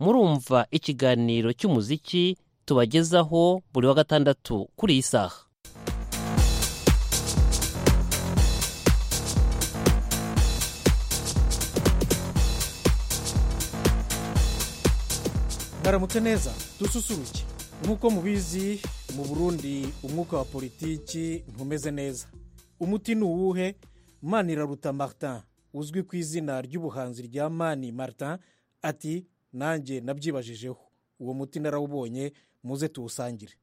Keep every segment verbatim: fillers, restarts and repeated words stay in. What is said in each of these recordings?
murumva ikiganiro cy'umuziki tubagezaho buri wa gatandatu kuri iyi saha. Baramutse neza dususuruke. Nk'uko mubizi mu Burundi umwuka wa politiki ntumeze neza. Umuti ni uwuhe? Maniraruta Martin uzwi ku izina ry'ubuhanzi rya Mani Martin ati nanjye nabyibajijeho. Uwo muti narawubonye, muze tuwusangire.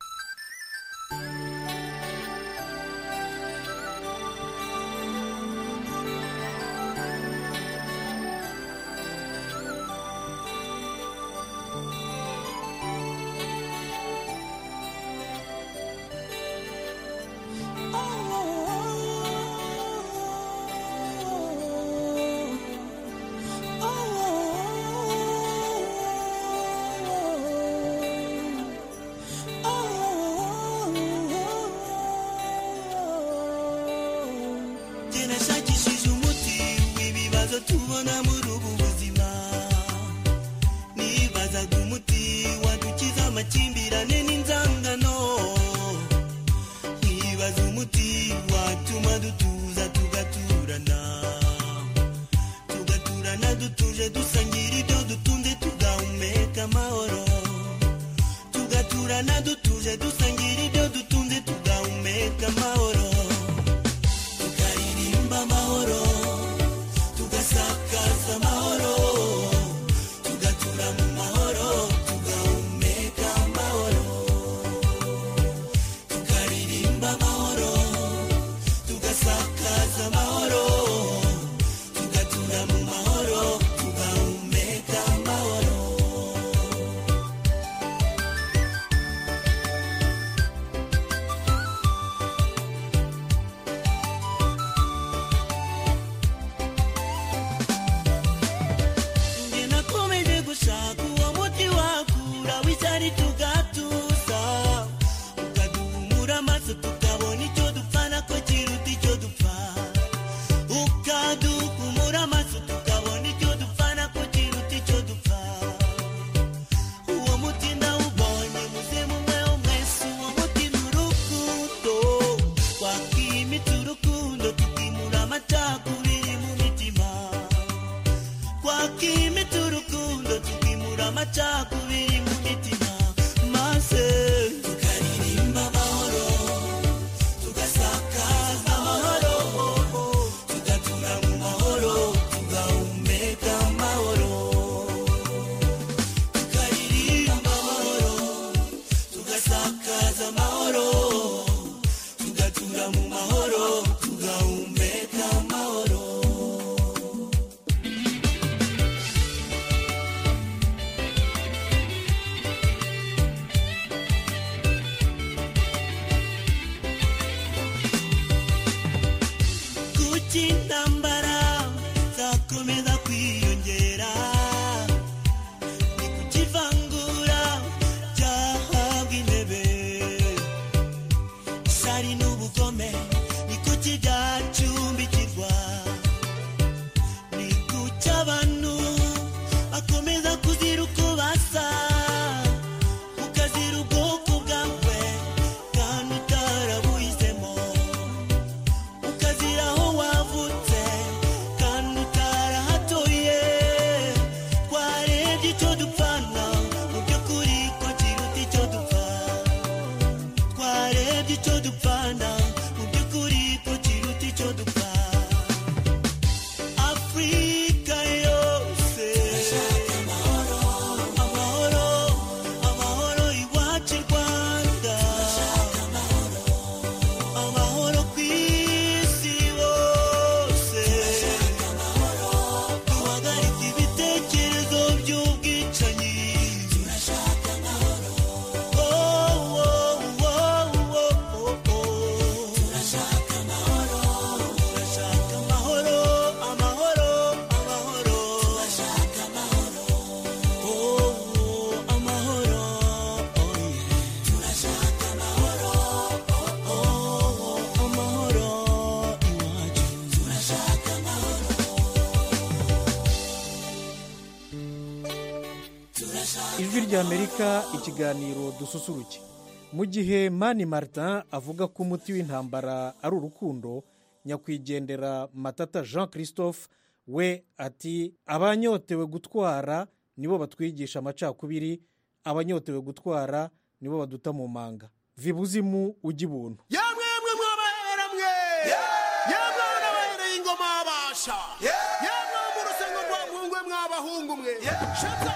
ijwi ry'amerika ikiganiro dususuruke. Mu gihe Mani Martin avuga ko umuti w'intambara ari urukundo, nyakwigendera Matata Jean Christophe we ati abanyotewe gutwara nibo batwigisha amacakubiri, abanyotewe gutwara nibo baduta mu manga. Vibuzimu ujya ibuntu. Yamwe mwe mwabahera mwe, yamwe n'abahereye ingoma abasha, yamwe mu rusengo rwa mwungwe mwabahungu mwe, shata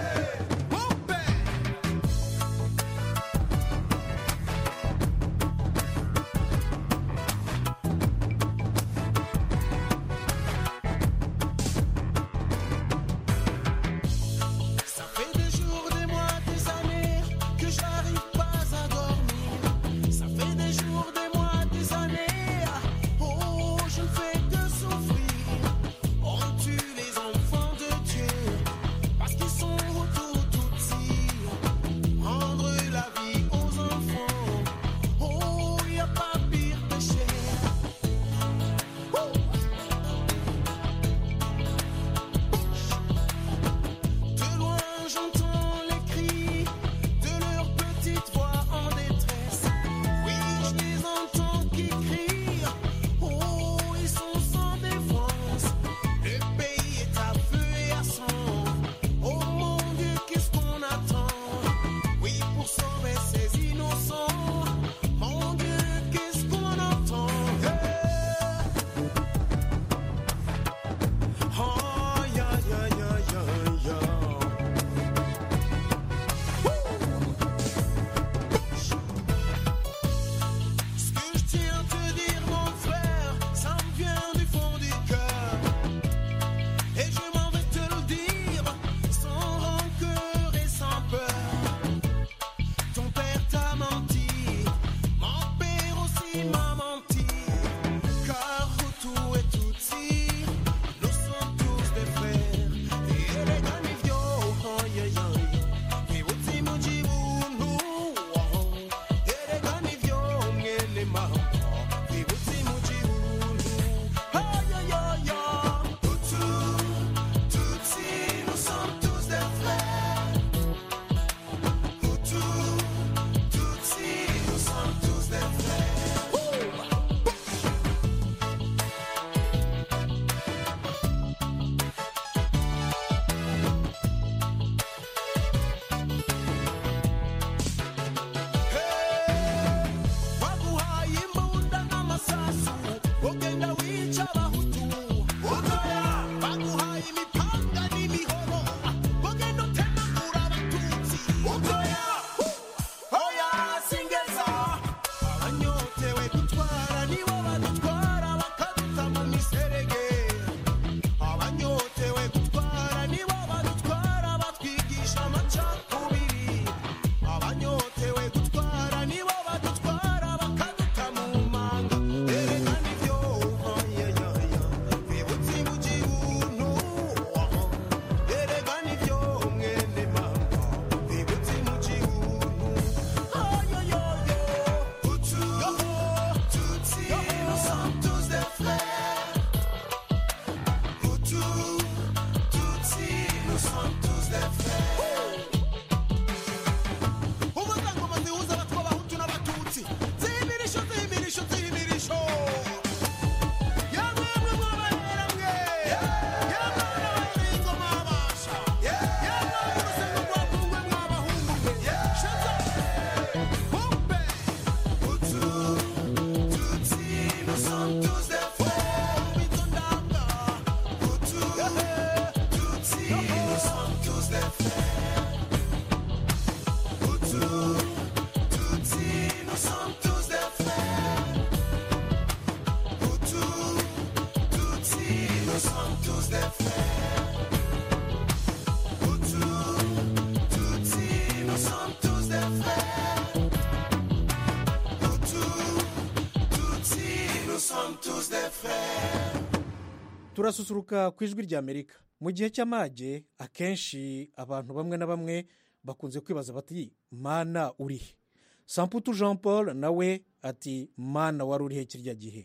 turasusuruka ku ijwi ry'Amerika. Mu gihe cy'amage akenshi abantu bamwe na bamwe bakunze kwibaza bati mana urihe. Samputu Jean Paul nawe ati mana wari urihe kirya gihe.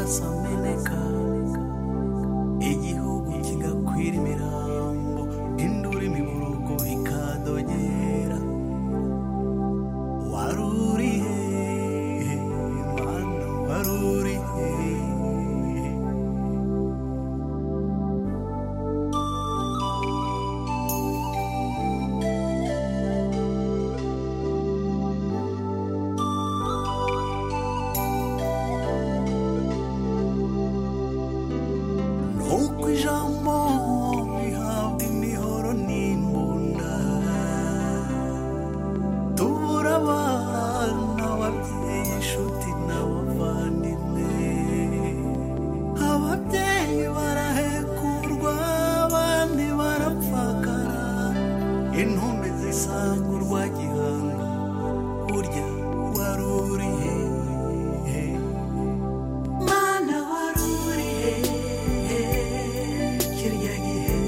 amaraso ameneka, igihugu kigakwira imirambo, induru imiborogo ikadogera. Warurihe mana, warurihe. Nuko ijambo rihabwa imihoro n'imbunda, tubura abana, ababyeyi, inshuti n'abavandimwe. Ababyeyi barahekurwa, abandi barapfakara, intumbi zisangurwa gihanga. Burya warurihe mana, warurihe kirya gihe.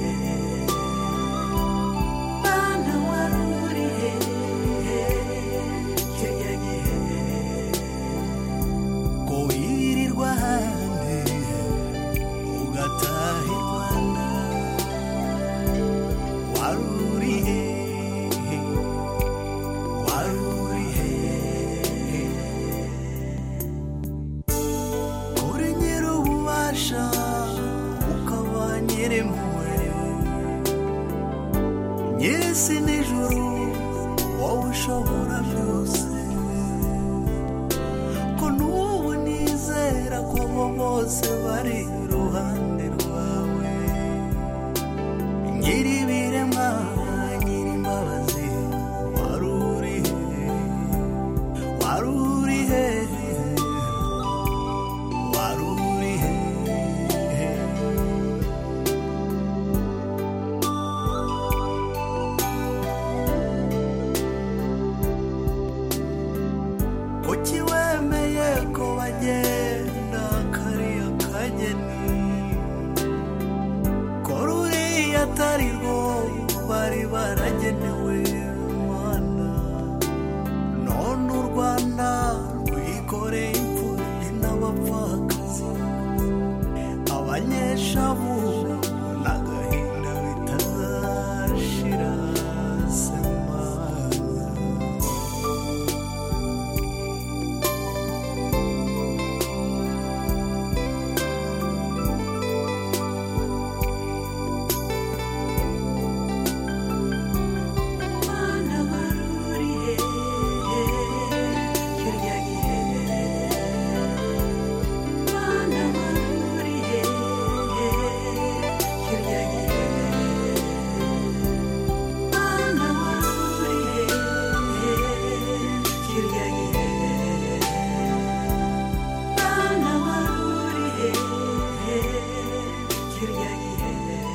Mana warurihe kirya gihe. Ko wirirwa ahandi ugataha i Rwanda. Warurihe warurihe. Kuri nyir'ububasha ukaba nyir'impuhwe, nyir'isi n'ijuru, wowe ushobora byose. Ko n'ubu nizera ko abo bose bari iruhande rwawe, nyir'ibiremwa, nyir'imbabazi. Warurihe warurihe warurihe. Kuki wemeye ko bagenda kariya kageni, ko ruriya atari rwo bari baragenewe mana. None u Rwanda rwikoreye imfubyi n'abapfakazi, abanyeshavu n'agahinda bitazashira. Sema mana, warurihe kirya gihe. Mana warurihe kirya gihe. Mana warurihe kirya gihe. Mana warurihe kirya gihe.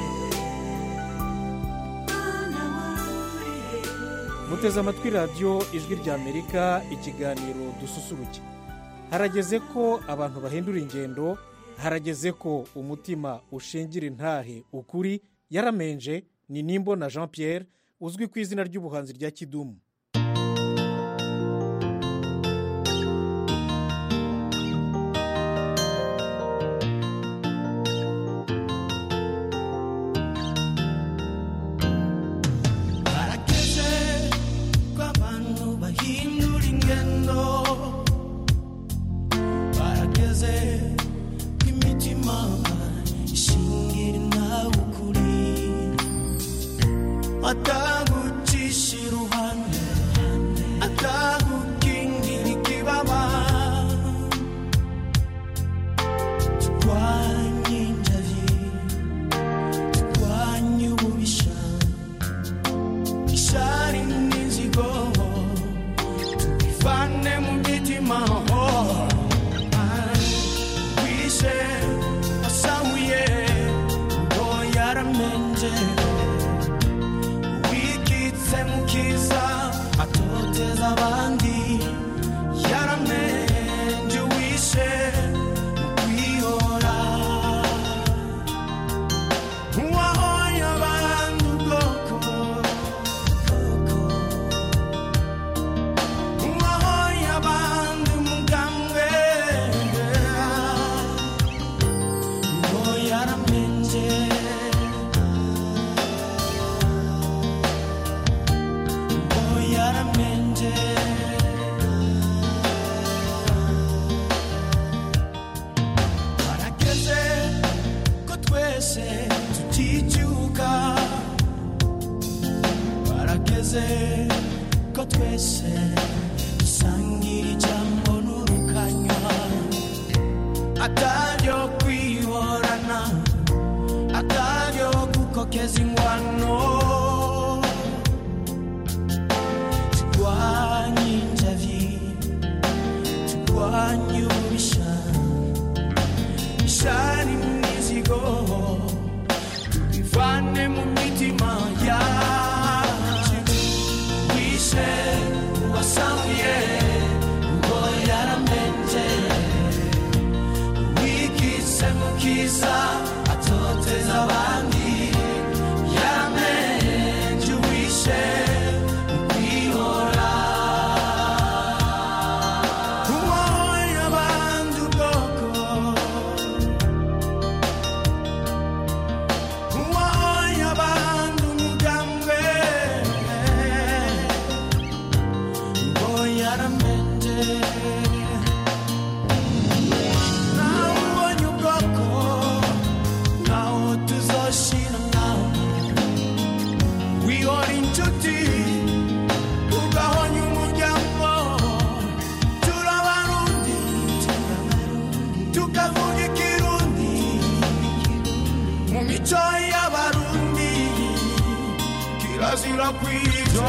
Mana warurihe. muteze amatwi radiyo ijwi ry'Amerika, ikiganiro dususuruke. Harageze ko abantu bahindura ingendo, harageze ko umutima ushingira intahe ukuri. Yaramenje ni Nimbona Jean Pierre, uzwi ku izina ry'ubuhanzi rya Kidumu. Barageze ko abantu bahindura ingendo, barageze ko imitima ishingira intahe ukuri, atagucisha iruhande, atagukingira ikibaba. Turwanye injari, turwanye ububisha, ishari n'inzigo tubivane mu mitima. Wishe wasahuye ngo yaramenje, wikitse mu kiza atoteza abandi. Yaramenje wishe mu kwihora, uwahoye abandi ubwoko, uwahoye abandi umugambwe. ko twese dusangira ijambo n'urukanywa ataryo kwihorana ataryo gukokeza ingwano turwanye injavi turwanye ubisha ishari n'imizigo tubivane mu mitima yacu wishe uwasamuye ngo yaramenje wikise mukiza atoteza abandi yaramenje wishe kwihora uwoye abandi ubwoko uwoye abandi umugambwe ngo yaramenje nawe ubonye ubwoko naho tuzoshira nawe wihora inshuti ugahonya umuryango turabarundi tukavuga ikirundi mu mico y'abarundi kirazira kwitwa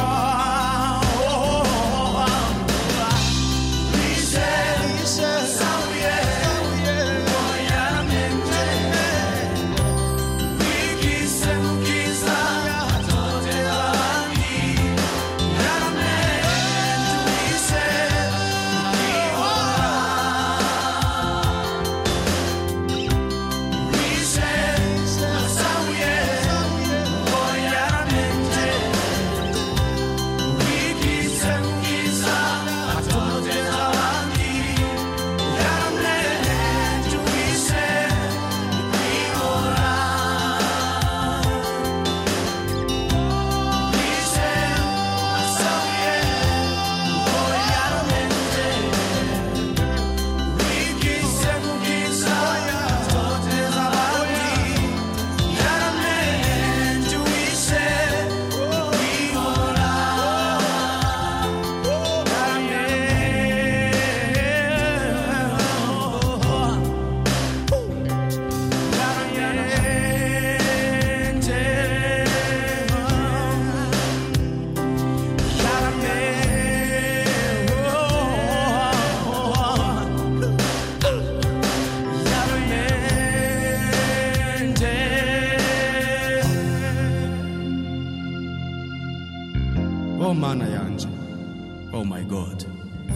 Oh mana yanje, oh my God.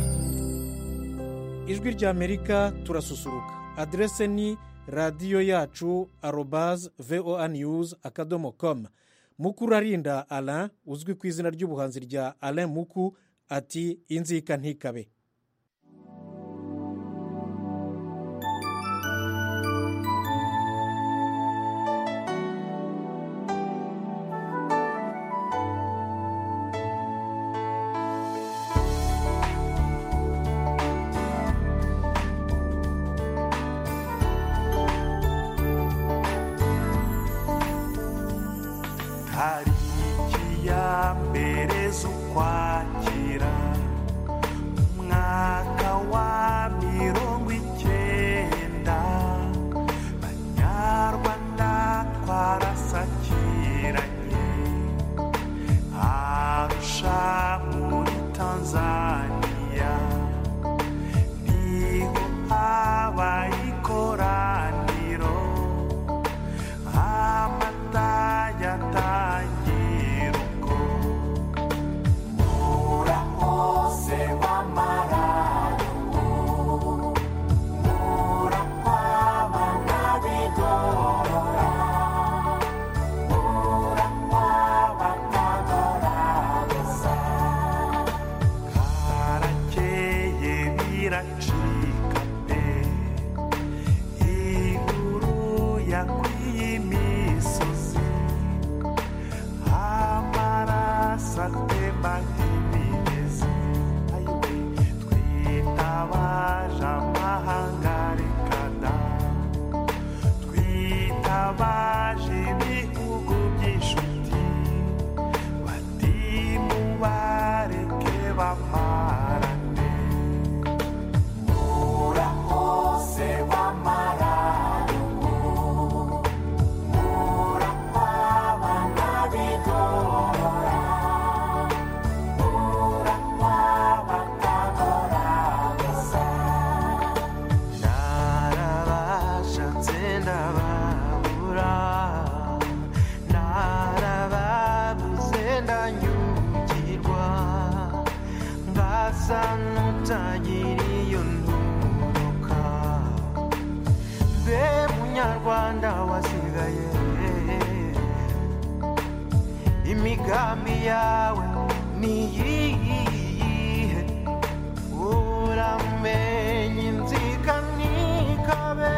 ijwi ry'Amerika turasusuruka. Adrese ni radiyo yacu arobase voa news akadomo com. Mukurarinda Alain uzwi ku izina ry'ubuhanzi rya Alain Muku ati inzika ntikabe. tariki ya mbere z'ukwakira umwaka wa mirongo icyenda banyarwanda twarasakiranye Arusha muri Tanzania niho habaye ikoraniro amata yatangira uko murakoze b'amararugu murakwaba n'abigorora murakwaba n'adorabuza karakeye biracika pe inkuru yakwiye imisozi amaraso atemba nk'imigezi ayiwe twitabaje amahanga rekana twitabaje ibihugu by'inshuti bati mu usa n'utagira iyo nturuka mbe munyarwanda wasigaye imigambi yawe niyihe uramenye inzika nikabe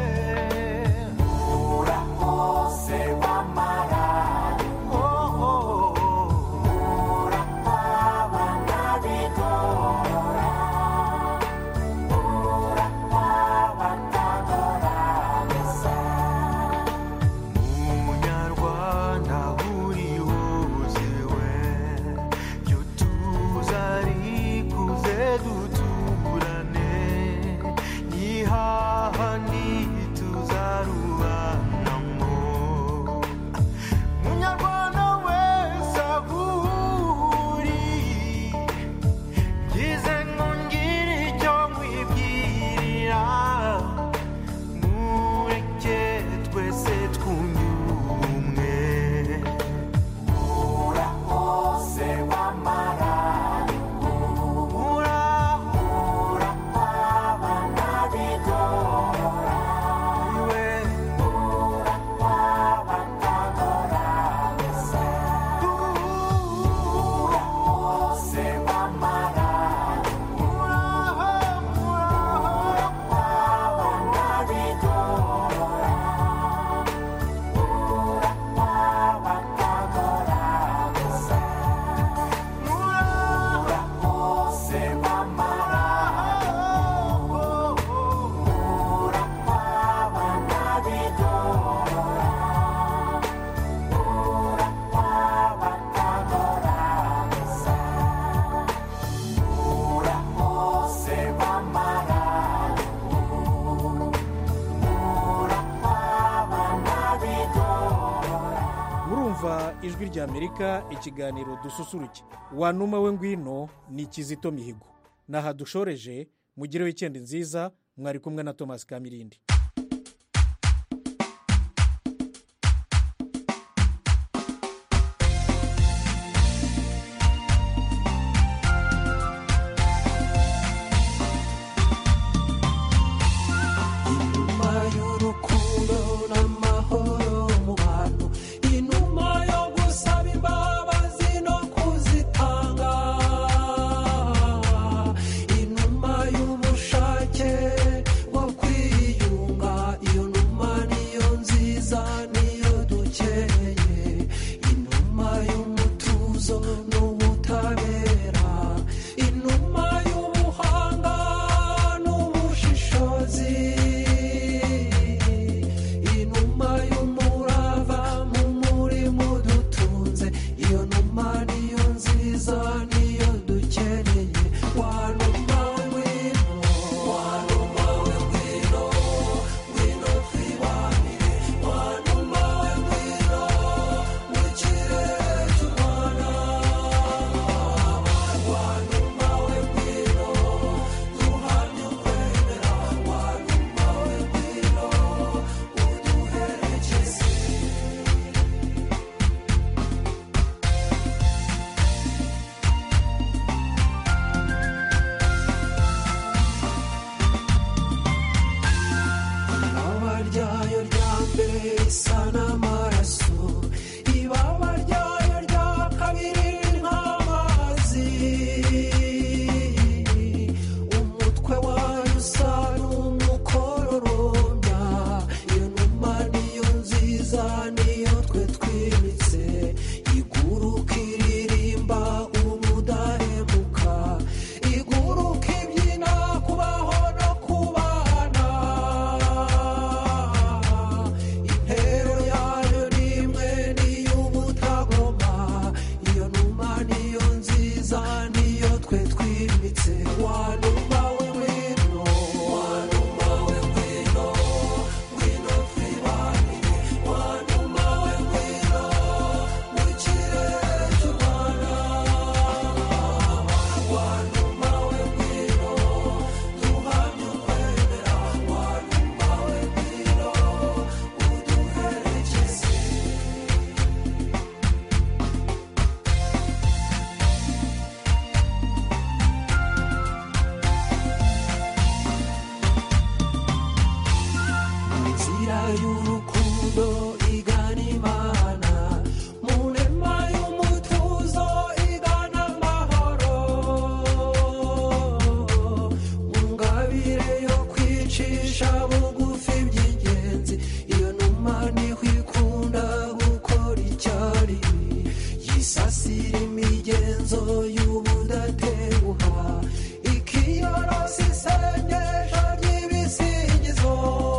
urakose wamara ijwi rya Amerika ikiganiro dususuruke wanuma we ngwino ni Kizito Mihigo naha dushoreje mugire weekend nziza mwari kumwe na Thomas Kamirindi. You y'ubudatenguha ikiyorosi isengesho ry'ibisingizo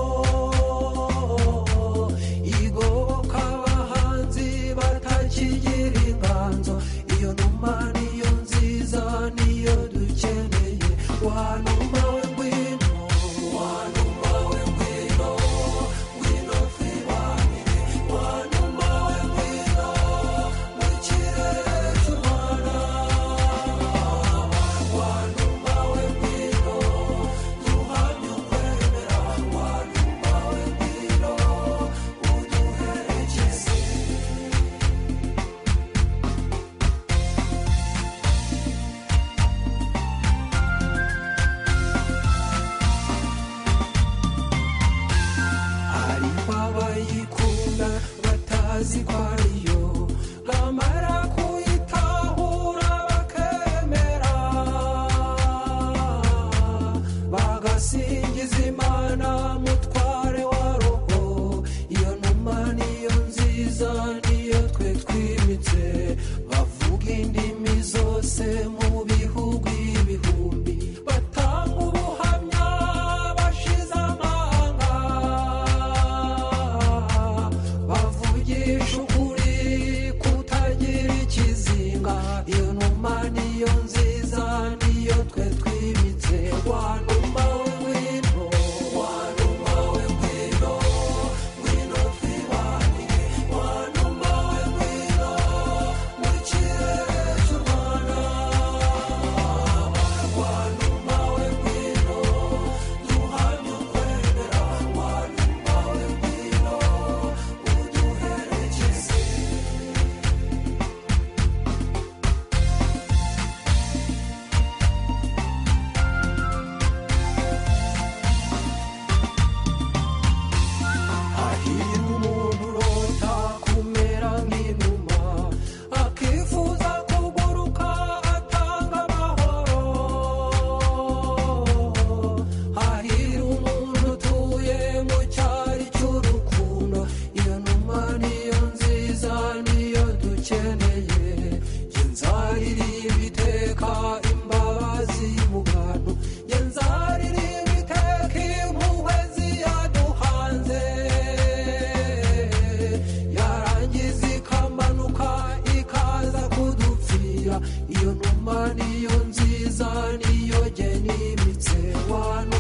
igoboka abahanzi batakigira inganzo iyo numa niyo nziza niyo dukeneye wanuma we ngwino wanuma we ngwino ngwino twibanire wanuma we ngwino mu kirere cy'u Rwanda wanuma we ngwino duhamye ukwemera wanuma we ngwino uduherekeze hari abayikunda batazi ko ariyo bamara kuyitahura bakemera bagasingiza Imana mutware wa roho iyo numa niyo nziza niyo twe twimitse bavuga indimi zose mu bihugu ibihumbi batanga ubuhamya bashize amanga bavugisha ukuri kutagira ikizinga iyo numa niyo nziza niyo twe twimitse wanuma we ngwino wanuma we ngwino ngwino twibanire wanuma we ngwino mu kirere cy'u Rwanda wanuma we ngwino duhamye ukwemera wanuma we ngwino uduherekeze hahirwa umuntu urota kumera nk'inuma akifuza kuguruka atanga amahoro hahirwa umuntu utuye mu cyari cy'urukundo iyo numa niyo nziza niyo dukeneye njye nzaririmba iteka imbabazi mu bantu njye nzaririmba iteka impuhwe ziyaduhanze yarangiza ikamanuka ikaza kudupfira iyo numa niyo nziza niyo jye nimitse wanuma